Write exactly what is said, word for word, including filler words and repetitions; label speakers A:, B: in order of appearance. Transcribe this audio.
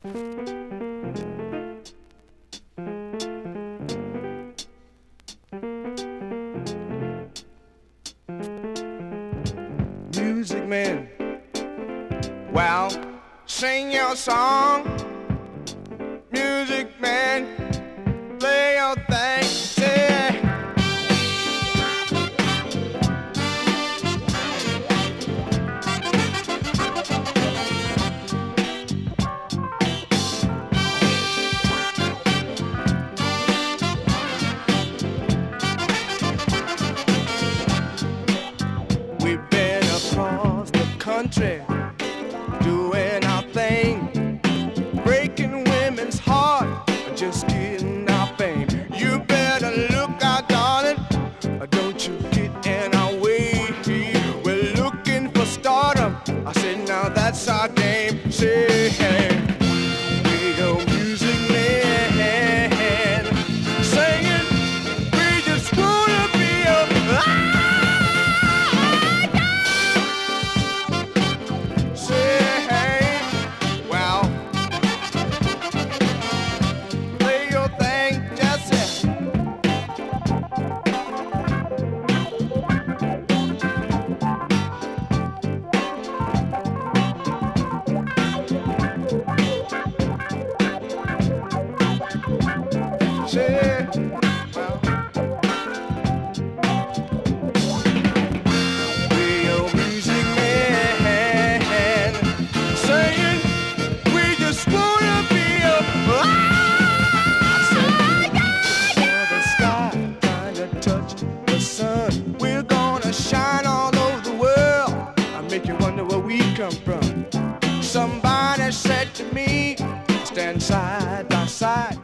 A: Music man, well, sing your song. Music man, play your thing. Say, we've been across the country doing our thing, breaking women's heart, just getting our fame. You better look out, darling, don't you get in our way. We're looking for stardom. I said, now that's our game. Say, hey, we go music man, singing, we just wanna be a say, hey, well, play your thing, just say. Say, well, we your music man, saying we just wanna be a the sky, trying to touch the sun. We're gonna shine all over the world. I make you wonder where we come from. Somebody said to me, stand side by side.